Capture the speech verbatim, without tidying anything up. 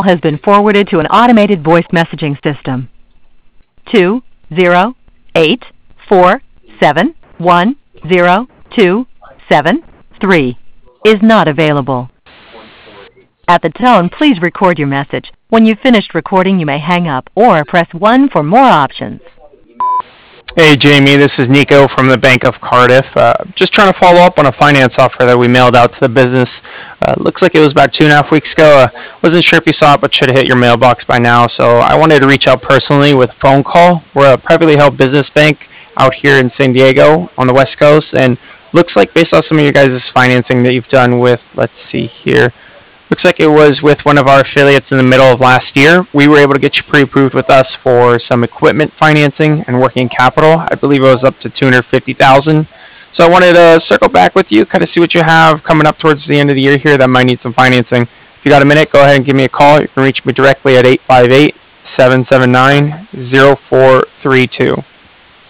has been forwarded to an automated voice messaging system. two zero eight four seven one zero two seven three is not available. At the tone, please record your message. When you've finished recording, you may hang up or press one for more options. Hey Jamie, this is Nico from the Bank of Cardiff. Uh, just trying to follow up on a finance offer that we mailed out to the business. Uh, looks like it was about two and a half weeks ago. Uh, wasn't sure if you saw it, but should have hit your mailbox by now. So I wanted to reach out personally with a phone call. We're a privately held business bank out here in San Diego on the West Coast, and looks like based on some of your guys' financing that you've done with, let's see here, looks like it was with one of our affiliates in the middle of last year. We were able to get you pre-approved with us for some equipment financing and working capital. I believe it was up to two hundred fifty thousand dollars. So I wanted to circle back with you, kind of see what you have coming up towards the end of the year here that might need some financing. If you got a minute, go ahead and give me a call. You can reach me directly at eight five eight, seven seven nine, zero four three two.